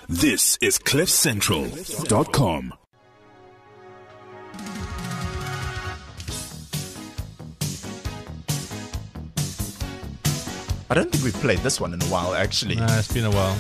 This is CliffCentral.com. I don't think we've played this one in a while, actually. Nah, it's been a while.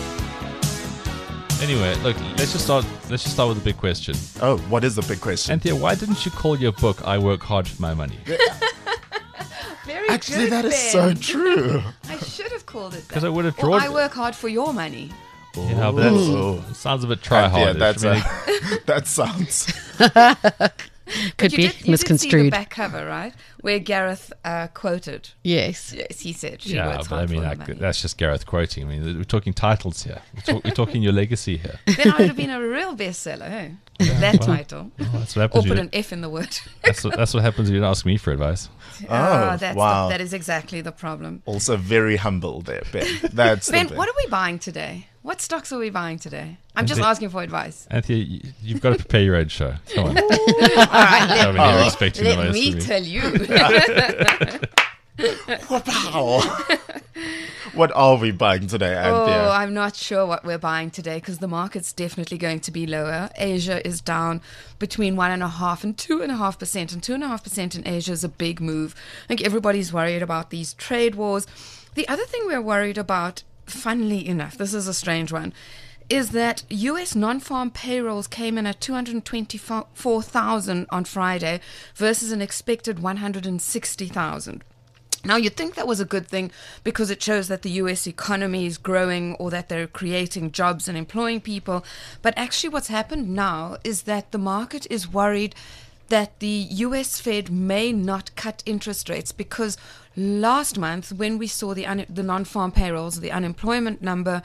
Anyway, look, let's just start with the big question. Oh, what is the big question? Anthea, why didn't you call your book "I Work Hard for My Money"? Very Actually, good, that is Ben. so true. I should have called it that. 'Cause I would have Or drawn- I work hard for your money. Yeah, but that sounds a bit try-hard. Yeah, that sounds... Could you be did see the misconstrued. back cover, right? Where Gareth quoted. Yes. Yes, he said she Yeah, works but I hard mean, for her money. that's just Gareth quoting. I mean, we're talking titles here. We're talking your legacy here. Then I would have been a real bestseller, hey? With that title. Oh, that's what Or happens. put You, an F in the word. that's what happens when you don't ask me for advice. wow. That is exactly the problem. Also very humble there, Ben. That's Ben, the thing. what are we buying today? What stocks are we buying today? I'm just Anthea- asking for advice. Anthea, you've got to prepare your own show. Come on. All right, Coming here expecting the let most me from you. tell you. Wow. What are we buying today, Oh, Anthea? I'm not sure what we're buying today because the market's definitely going to be lower. Asia is down between 1.5% and 2.5%, and 2.5% in Asia is a big move. I think everybody's worried about these trade wars. The other thing we're worried about, funnily enough, this is a strange one, is that U.S. non-farm payrolls came in at 224,000 on Friday versus an expected 160,000. Now, you'd think that was a good thing because it shows that the U.S. economy is growing or that they're creating jobs and employing people. But actually what's happened now is that the market is worried that the U.S. Fed may not cut interest rates because last month when we saw the non-farm payrolls, the unemployment number,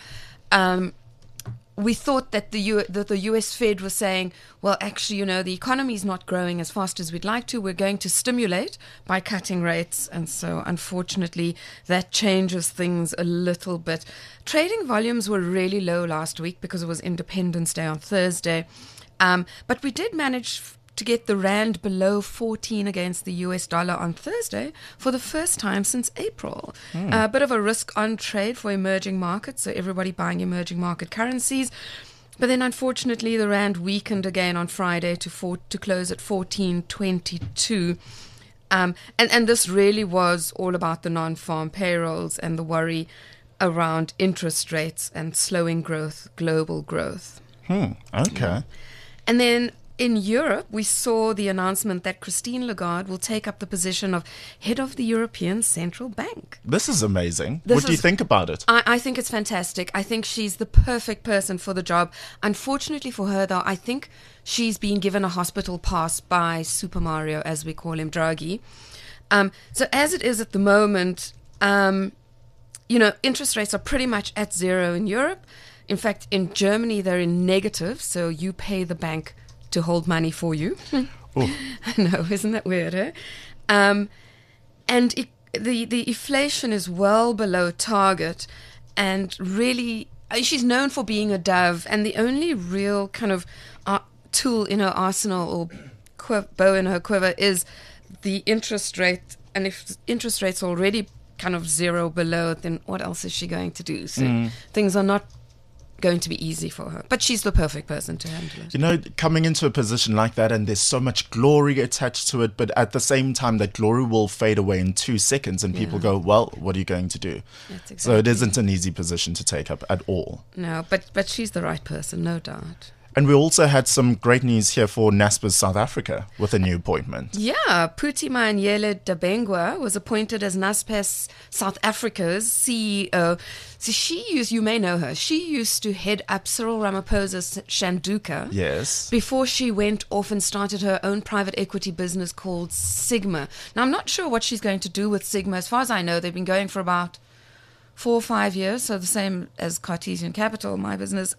we thought that the U.S. Fed was saying, well, actually, the economy is not growing as fast as we'd like to. We're going to stimulate by cutting rates. And so, unfortunately, that changes things a little bit. Trading volumes were really low last week because it was Independence Day on Thursday. But we did manage to get the rand below 14 against the US dollar on Thursday for the first time since April. A bit of a risk on trade for emerging markets, so everybody buying emerging market currencies. But then, unfortunately, the rand weakened again on Friday to close at 14.22. And this really was all about the non-farm payrolls and the worry around interest rates and slowing growth, global growth. Okay. And then in Europe, we saw the announcement that Christine Lagarde will take up the position of head of the European Central Bank. This is amazing. This What do you is- think about it? I think it's fantastic. I think she's the perfect person for the job. Unfortunately for her, though, I think she's been given a hospital pass by Super Mario, as we call him, Draghi. So as it is at the moment, interest rates are pretty much at zero in Europe. In fact, in Germany, they're in negative, so you pay the bank to hold money for you. I know, isn't that weird, eh? And the inflation is well below target, and really, she's known for being a dove, and the only real kind of tool in her arsenal or bow in her quiver is the interest rate. And if interest rate's already kind of zero below, then what else is she going to do? So things are not going to be easy for her, but she's the perfect person to handle it. Coming into a position like that, and there's so much glory attached to it, but at the same time, that glory will fade away in 2 seconds, and people go, well, what are you going to do? That's So it exactly- isn't an easy position to take up at all. No, but she's the right person, no doubt. And we also had some great news here for Naspers South Africa with a new appointment. Yeah, Putimanyele Dabengwa was appointed as Naspers South Africa's CEO. So you may know her, she used to head up Cyril Ramaphosa's Shanduka. Yes. Before she went off and started her own private equity business called Sigma. Now, I'm not sure what she's going to do with Sigma. As far as I know, they've been going for about 4 or 5 years, so the same as Cartesian Capital, my business.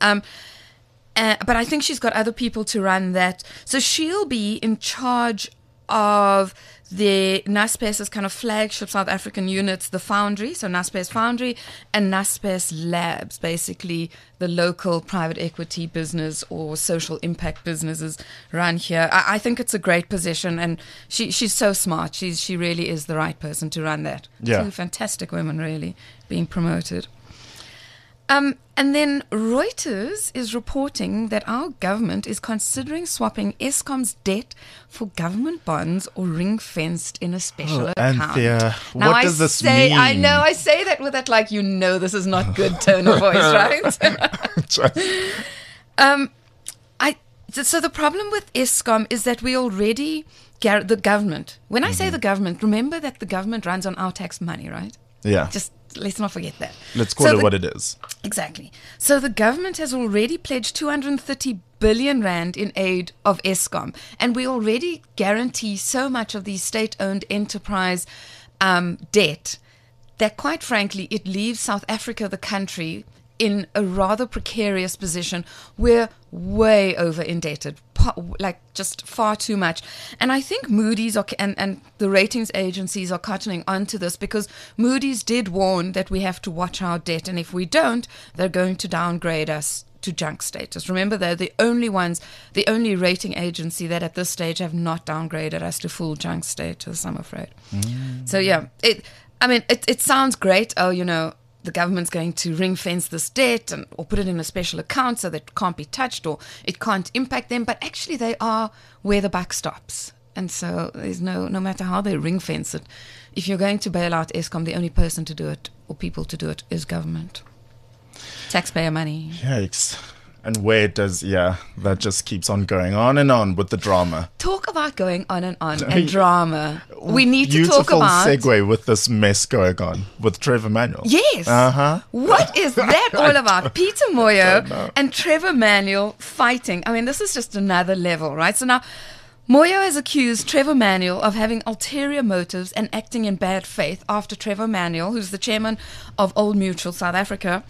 But I think she's got other people to run that. So she'll be in charge of the Naspers' kind of flagship South African units, the Foundry, so Naspers Foundry, and Naspers Labs, basically the local private equity business or social impact businesses run here. I think it's a great position, and she's so smart. She really is the right person to run that. Yeah. 2 fantastic women, really, being promoted. And then Reuters is reporting that our government is considering swapping Eskom's debt for government bonds or ring-fenced in a special account. Anthea, Now, what does this mean? I know, I say that with that like, this is not good tone of voice, right? So the problem with Eskom is that we already, the government, when I say the government, remember that the government runs on our tax money, right? Yeah. Just let's not forget that. Let's call it what it is. Exactly. So the government has already pledged 230 billion rand in aid of Eskom, and we already guarantee so much of the state-owned enterprise debt that, quite frankly, it leaves South Africa, the country, in a rather precarious position. We're way over indebted, like just far too much. And I think Moody's and the ratings agencies are cottoning onto this, because Moody's did warn that we have to watch our debt, and if we don't, they're going to downgrade us to junk status. Remember, they're the only rating agency that at this stage have not downgraded us to full junk status, I'm afraid. So yeah, it sounds great. The government's going to ring fence this debt or put it in a special account so that it can't be touched or it can't impact them. But actually, they are where the buck stops. And so there's no matter how they ring fence it, if you're going to bail out Eskom, the only person to do it or people to do it is government. Taxpayer money. Yikes. And where does, that just keeps on going on and on with the drama. Talk about going on and drama. We need to talk about... Beautiful segue with this mess going on with Trevor Manuel. Yes. What is that all about? Peter Moyo and Trevor Manuel fighting. I mean, this is just another level, right? So now, Moyo has accused Trevor Manuel of having ulterior motives and acting in bad faith after Trevor Manuel, who's the chairman of Old Mutual South Africa,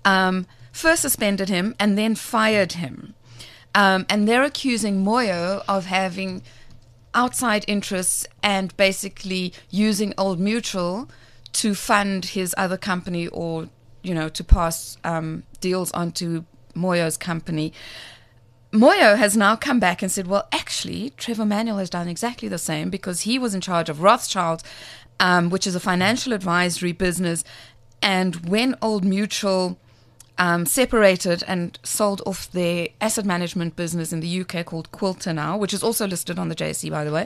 first suspended him and then fired him. And they're accusing Moyo of having outside interests and basically using Old Mutual to fund his other company or, to pass deals onto Moyo's company. Moyo has now come back and said, well, actually, Trevor Manuel has done exactly the same because he was in charge of Rothschild, which is a financial advisory business. And when Old Mutual separated and sold off their asset management business in the UK called Quilter now, which is also listed on the JSE, by the way,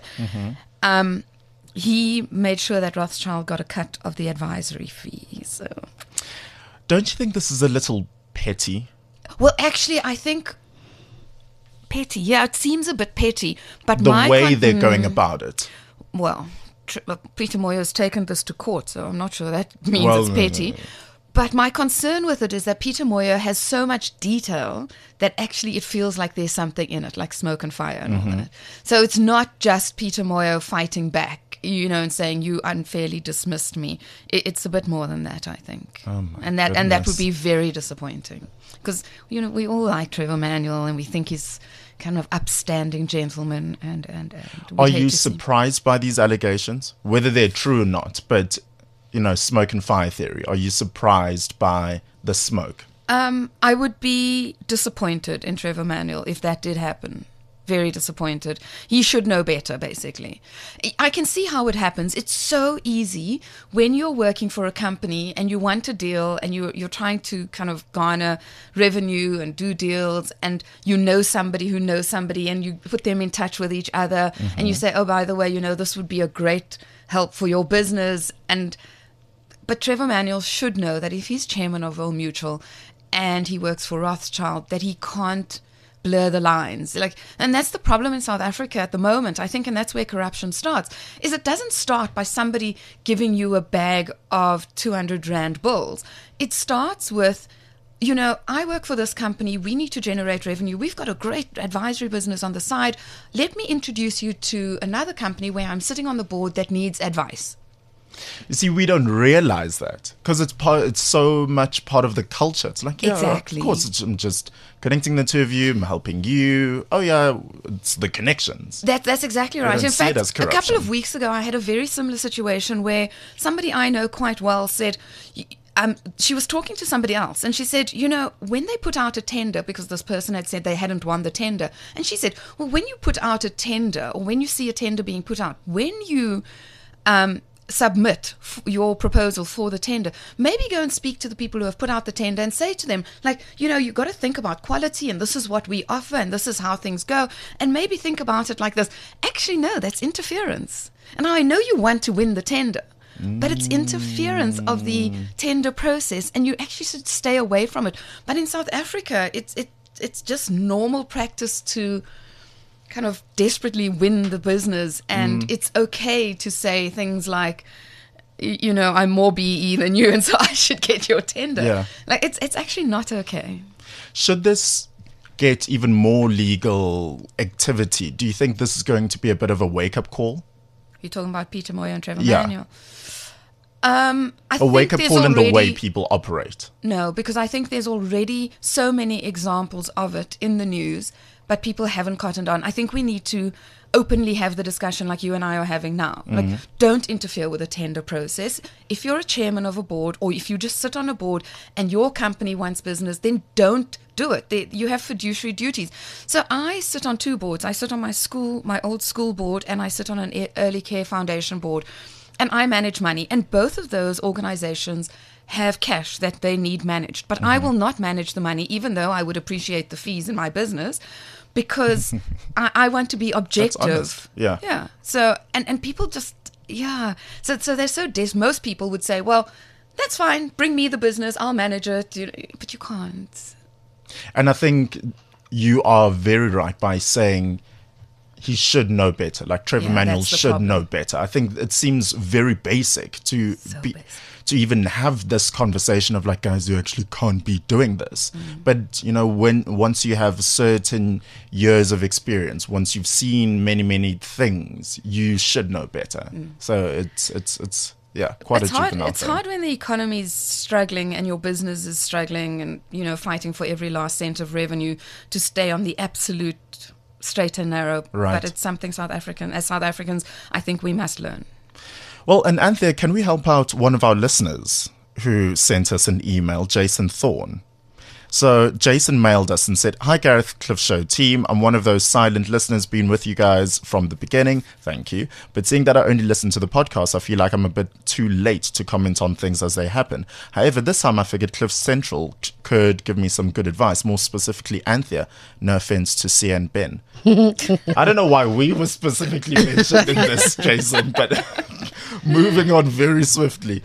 he made sure that Rothschild got a cut of the advisory fee. So, don't you think this is a little petty? Well, actually, I think petty. Yeah, it seems a bit petty. But the way they're going about it. Well, Peter Moyo has taken this to court, so I'm not sure that means it's petty. No. But my concern with it is that Peter Moyo has so much detail that actually it feels like there's something in it, like smoke and fire and all that. So it's not just Peter Moyo fighting back, and saying you unfairly dismissed me. It's a bit more than that, I think. And that would be very disappointing. Because, we all like Trevor Manuel and we think he's kind of upstanding gentleman. And are you surprised by these allegations? Whether they're true or not, but... smoke and fire theory. Are you surprised by the smoke? I would be disappointed in Trevor Manuel if that did happen. Very disappointed. He should know better, basically. I can see how it happens. It's so easy when you're working for a company and you want a deal and you're trying to kind of garner revenue and do deals, and you know somebody who knows somebody and you put them in touch with each other and you say, oh, by the way, this would be a great help for your business. But Trevor Manuel should know that if he's chairman of Old Mutual and he works for Rothschild, that he can't blur the lines. And that's the problem in South Africa at the moment, I think, and that's where corruption starts, is it doesn't start by somebody giving you a bag of 200 Rand bills. It starts with, I work for this company, we need to generate revenue, we've got a great advisory business on the side, let me introduce you to another company where I'm sitting on the board that needs advice. You see, we don't realize that because it's so much part of the culture. It's like, exactly. Of course, I'm just connecting the two of you, I'm helping you. Oh, yeah, it's the connections. That's exactly right. In fact, a couple of weeks ago, I had a very similar situation where somebody I know quite well said... she was talking to somebody else and she said, when they put out a tender, because this person had said they hadn't won the tender, and she said, well, when you put out a tender or when you see a tender being put out, when you submit your proposal for the tender, maybe go and speak to the people who have put out the tender and say to them, like, you've got to think about quality, and this is what we offer, and this is how things go, and maybe think about it like this. Actually, no, that's interference. And I know you want to win the tender, but it's interference of the tender process, and you actually should stay away from it. But in South Africa, it's just normal practice to kind of desperately win the business, and it's okay to say things like, I'm more BE than you, and so I should get your tender. Yeah. Like, it's actually not okay. Should this get even more legal activity? Do you think this is going to be a bit of a wake-up call? You're talking about Peter Moyer and Trevor Yeah. Manuel. I A wake-up think call there's in the way already- people operate. No, because I think there's already so many examples of it in the news, but people haven't cottoned on. I think we need to openly have the discussion like you and I are having now. Like, don't interfere with the tender process. If you're a chairman of a board, or if you just sit on a board and your company wants business, then don't do it. You have fiduciary duties. So I sit on 2 boards. I sit on my old school board, and I sit on an early care foundation board. And I manage money, and both of those organizations have cash that they need managed. But I will not manage the money, even though I would appreciate the fees in my business, because I want to be objective. honest. Yeah. Yeah. So, and people just, So they're so most people would say, well, that's fine. Bring me the business. I'll manage it. But you can't. And I think you are very right by saying he should know better. Like Trevor Yeah, Manuel that's the should problem. know better. I think it seems very basic to So be basic. to even have this conversation of like, guys, you actually can't be doing this. But once you have certain years of experience, once you've seen many things, you should know better. So it's quite It's a hard. juvenile It's thing. hard when the economy's struggling and your business is struggling, and fighting for every last cent of revenue to stay on the absolute straight and narrow. Right. But it's something South Africans, I think we must learn. Well, and Anthea, can we help out one of our listeners who sent us an email, Jason Thorne? So Jason mailed us and said, "Hi Gareth Cliff Show team, I'm one of those silent listeners, been with you guys from the beginning, thank you. But seeing that I only listen to the podcast, I feel like I'm a bit too late to comment on things as they happen. However, this time I figured Cliff Central could give me some good advice, more specifically Anthea, no offense to Sia and Ben." I don't know why we were specifically mentioned in this, Jason, but moving on very swiftly.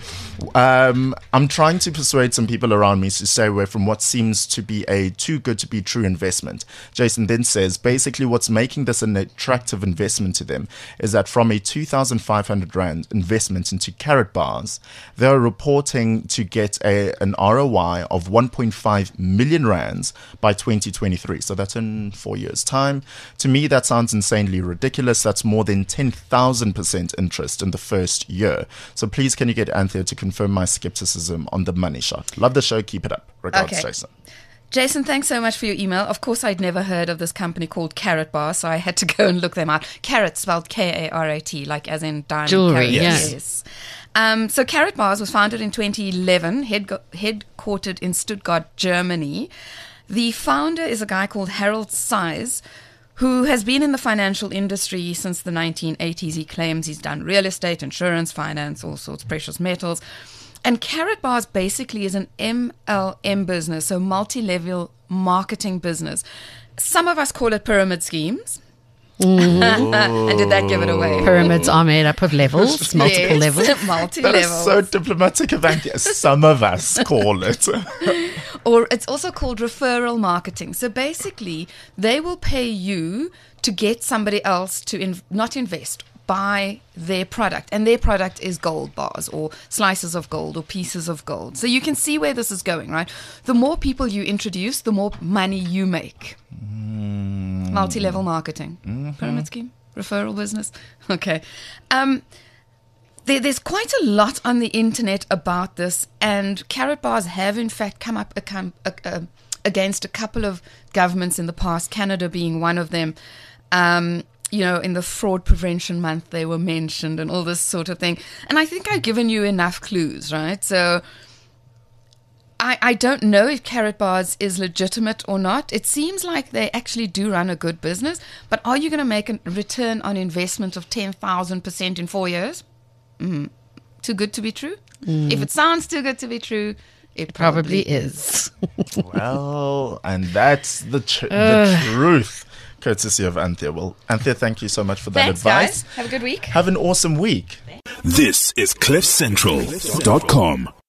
I'm trying to persuade some people around me to stay away from what seems to be a too good to be true investment. Jason then says, basically what's making this an attractive investment to them is that from a 2,500 Rand investment into Carrot Bars, they are reporting to get an ROI of 1.5 million Rands by 2023. So that's in 4 years' time. To me, that sounds insanely ridiculous. That's more than 10,000% interest in the first year. So please, can you get Anthea to confirm my skepticism on the money shot? Love the show. Keep it up. Regards, Okay. Jason. Jason, thanks so much for your email. Of course, I'd never heard of this company called Carrot Bar, so I had to go and look them out. Carrot spelled Karat, like as in diamond Jewelry, carrot. yes. So Carrot Bars was founded in 2011, headquartered in Stuttgart, Germany. The founder is a guy called Harold Size, who has been in the financial industry since the 1980s. He claims he's done real estate, insurance, finance, all sorts of precious metals. And Carrot Bars basically is an MLM business, so multi-level marketing business. Some of us call it pyramid schemes. And did that give it away? Pyramids are made up of levels, multiple Yes, levels. That is multi-level. so diplomatic of Anthea. Some of us call it. Or it's also called referral marketing. So basically, they will pay you to get somebody else to not invest, buy their product. And their product is gold bars or slices of gold or pieces of gold. So you can see where this is going, right? The more people you introduce, the more money you make. Multi-level marketing. Pyramid scheme? Referral business? Okay. There's quite a lot on the internet about this, and Carrot Bars have in fact come up against a couple of governments in the past, Canada being one of them. In the Fraud Prevention Month they were mentioned and all this sort of thing. And I think I've given you enough clues, right? So I don't know if Carrot Bars is legitimate or not. It seems like they actually do run a good business, but are you going to make a return on investment of 10,000% in 4 years? too good to be true? If it sounds too good to be true, it Probably is. Well, and that's the truth, courtesy of Anthea. Well, Anthea, thank you so much for that Thanks, advice. guys. Have a good week. Have an awesome week. This is CliffCentral.com.